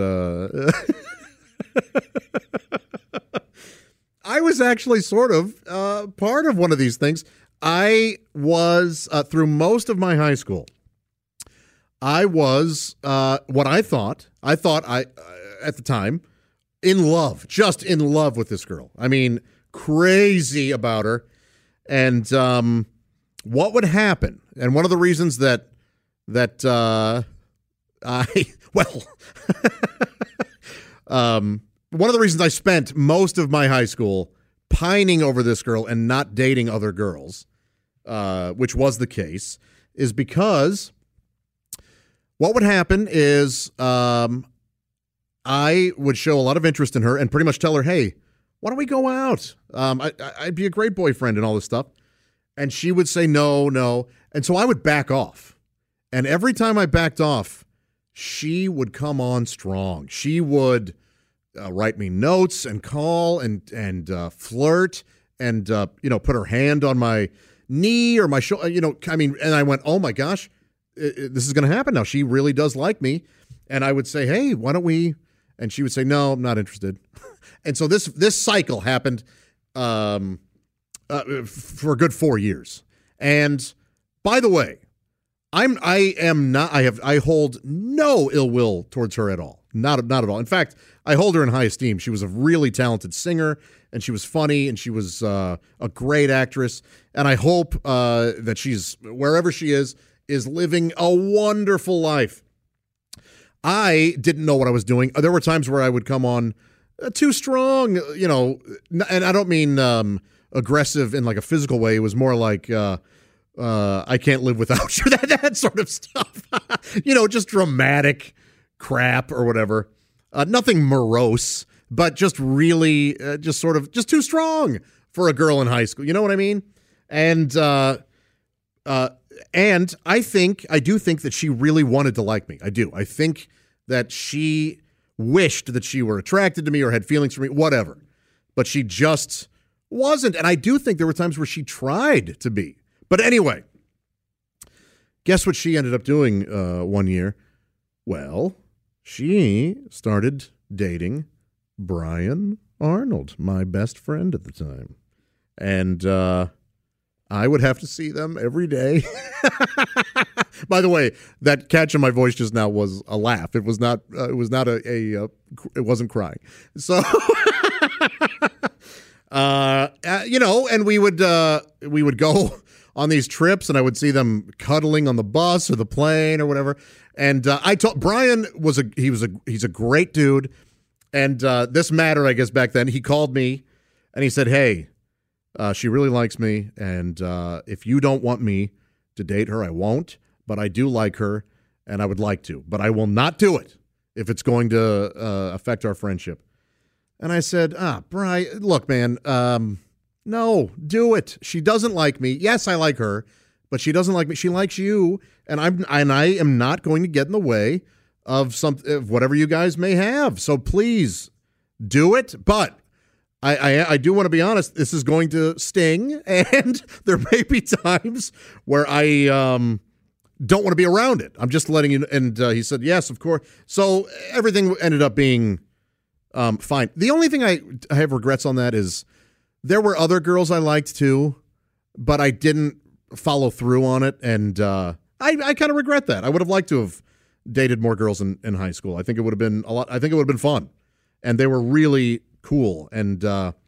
I was actually sort of part of one of these things. I was, through most of my high school, I was what I thought at the time, in love, just in love with this girl. I mean, crazy about her. And what would happen? And one of the reasons that one of the reasons I spent most of my high school pining over this girl and not dating other girls, which was the case, is because what would happen is I would show a lot of interest in her and pretty much tell her, hey, why don't we go out? I'd be a great boyfriend and all this stuff. And she would say, no. And so I would back off. And every time I backed off, she would come on strong. She would write me notes and call and flirt and, put her hand on my knee or my shoulder, and I went, oh my gosh, this is going to happen now. She really does like me. And I would say, hey, why don't we? And she would say, no, I'm not interested. And so this cycle happened for a good 4 years. And by the way, I hold no ill will towards her at all. Not at all. In fact, I hold her in high esteem. She was a really talented singer, and she was funny, and she was a great actress. And I hope that she's, wherever she is living a wonderful life. I didn't know what I was doing. There were times where I would come on too strong, and I don't mean aggressive in like a physical way. It was more like I can't live without you, that sort of stuff. Just dramatic crap or whatever. Nothing morose, but just really just too strong for a girl in high school. You know what I mean? And I do think that she really wanted to like me. I do. I think that she wished that she were attracted to me or had feelings for me, whatever. But she just wasn't. And I do think there were times where she tried to be. But anyway, guess what she ended up doing one year? Well, she started dating Brian Arnold, my best friend at the time. And I would have to see them every day. By the way, that catch in my voice just now was a laugh. It was not. It it wasn't crying. So, and we would go on these trips, and I would see them cuddling on the bus or the plane or whatever. And I told Brian he's a great dude. And this mattered, I guess, back then. He called me and he said, hey, she really likes me, and if you don't want me to date her, I won't, but I do like her, and I would like to, but I will not do it if it's going to affect our friendship. And I said, Brian, look, man, no, do it. She doesn't like me. Yes, I like her, but she doesn't like me. She likes you, and I am not going to get in the way of whatever you guys may have. So please do it, but I do want to be honest, this is going to sting, and there may be times where I don't want to be around it. I'm just letting you, and he said, yes, of course. So everything ended up being fine. The only thing I have regrets on that is there were other girls I liked too, but I didn't follow through on it, and I kind of regret that. I would have liked to have dated more girls in high school. I think it would have been a lot. I think it would have been fun, and they were really cool. And,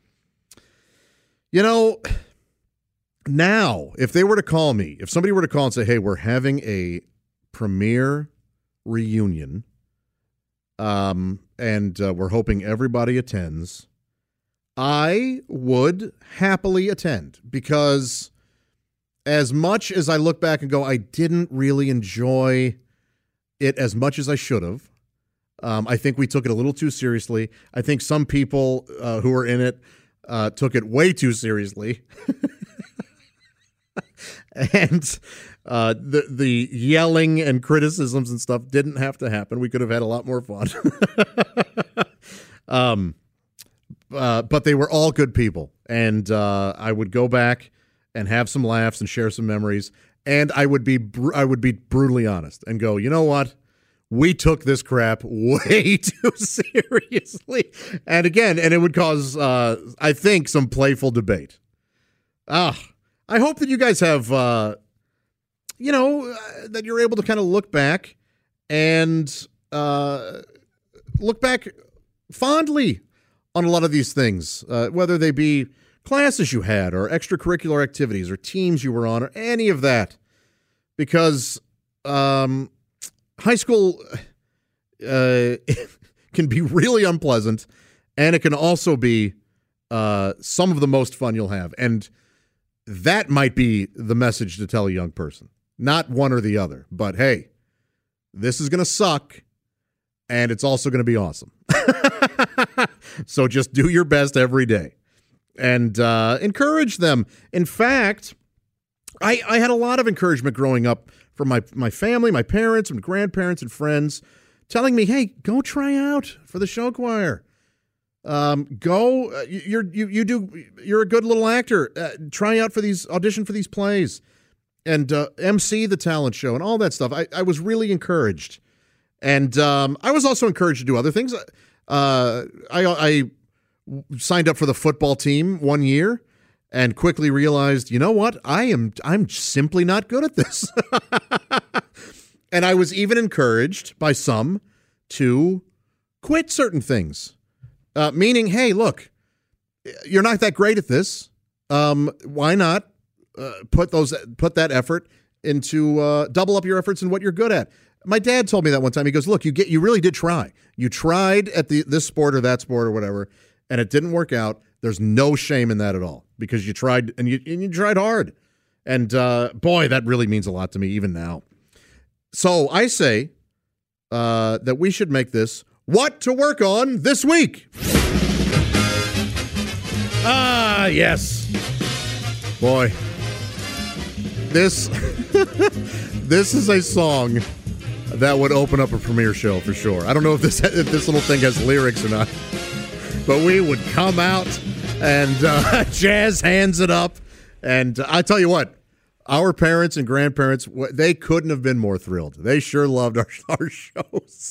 now, if they were to call me, if somebody were to call and say, hey, we're having a premiere reunion, and we're hoping everybody attends, I would happily attend, because as much as I look back and go, I didn't really enjoy it as much as I should have. I think we took it a little too seriously. I think some people who were in it took it way too seriously. And the yelling and criticisms and stuff didn't have to happen. We could have had a lot more fun. But they were all good people. And I would go back and have some laughs and share some memories. And I would be brutally honest and go, you know what? We took this crap way too seriously. And again, it would cause, I think, some playful debate. I hope that you guys have, that you're able to kind of look back and look back fondly on a lot of these things, whether they be classes you had or extracurricular activities or teams you were on or any of that. Because high school can be really unpleasant, and it can also be some of the most fun you'll have. And that might be the message to tell a young person. Not one or the other, but hey, this is going to suck, and it's also going to be awesome. So just do your best every day and encourage them. In fact, I had a lot of encouragement growing up from my family, my parents and grandparents and friends telling me, hey, go try out for the show choir. You're a good little actor. Try out for these, audition for these plays, and MC the talent show and all that stuff. I was really encouraged, and I was also encouraged to do other things. I signed up for the football team one year, and quickly realized, you know what, I'm simply not good at this. And I was even encouraged by some to quit certain things. Meaning, hey, look, you're not that great at this. Why not put that effort into double up your efforts in what you're good at? My dad told me that one time. He goes, look, you really did try. You tried at this sport or that sport or whatever, and it didn't work out. There's no shame in that at all, because you tried, and you tried hard. And boy, that really means a lot to me even now. So I say that we should make this what to work on this week. Ah, yes. Boy. This is a song that would open up a premiere show for sure. I don't know if this little thing has lyrics or not, but we would come out and jazz hands it up. And I tell you what, our parents and grandparents, they couldn't have been more thrilled. They sure loved our shows.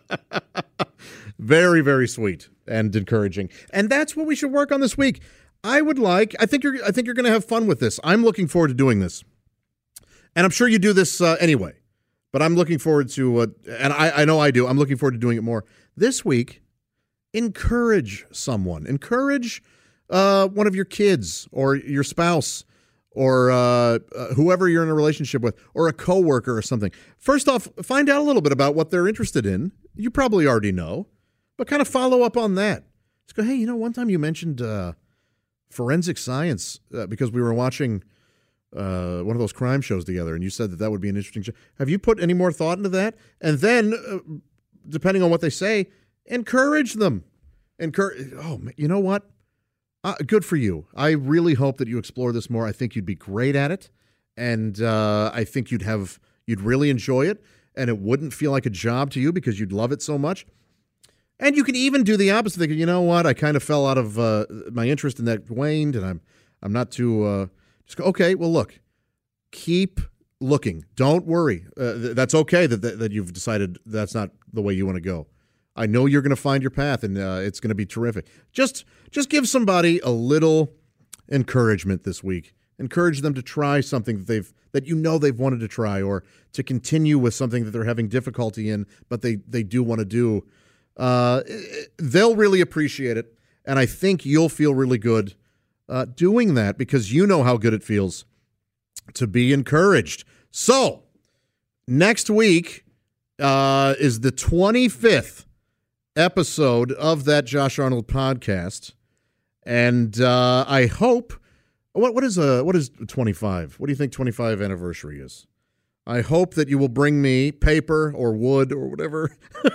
Very, very sweet and encouraging. And that's what we should work on this week. I think you're going to have fun with this. I'm looking forward to doing this. And I'm sure you do this anyway. But I'm looking forward to, and I know I do, I'm looking forward to doing it more. This week, encourage someone. Encourage one of your kids or your spouse or whoever you're in a relationship with, or a coworker or something. First off, find out a little bit about what they're interested in. You probably already know, but kind of follow up on that. Just go, hey, one time you mentioned forensic science because we were watching one of those crime shows together, and you said that would be an interesting show. Have you put any more thought into that? And then, depending on what they say, encourage them. Oh, you know what? Good for you. I really hope that you explore this more. I think you'd be great at it, and I think you'd really enjoy it, and it wouldn't feel like a job to you because you'd love it so much. And you can even do the opposite. Think, you know what? I kind of fell out of my interest in that waned, and I'm not too. Just go, okay, well, look, keep looking. Don't worry. That's okay that you've decided that's not the way you want to go. I know you're going to find your path, and it's going to be terrific. Just give somebody a little encouragement this week. Encourage them to try something that they've wanted to try, or to continue with something that they're having difficulty in, but they do want to do. They'll really appreciate it, and I think you'll feel really good doing that, because you know how good it feels to be encouraged. So, next week is the 25th episode of that Josh Arnold podcast, and I hope what is 25? What do you think 25 anniversary is? I hope that you will bring me paper or wood or whatever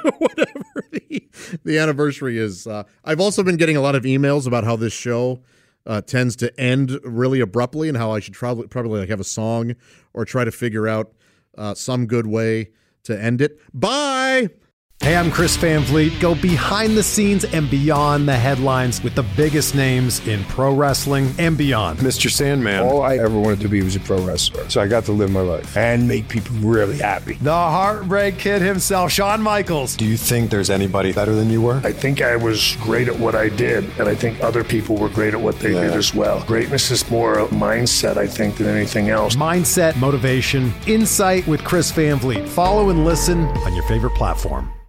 the anniversary is. I've also been getting a lot of emails about how this show tends to end really abruptly, and how I should probably like have a song or try to figure out some good way to end it. Bye! Hey, I'm Chris Van Vliet. Go behind the scenes and beyond the headlines with the biggest names in pro wrestling and beyond. Mr. Sandman. All I ever wanted to be was a pro wrestler. So I got to live my life and make people really happy. The Heartbreak Kid himself, Shawn Michaels. Do you think there's anybody better than you were? I think I was great at what I did, and I think other people were great at what they did as well. Greatness is more a mindset, I think, than anything else. Mindset, motivation, insight with Chris Van Vliet. Follow and listen on your favorite platform.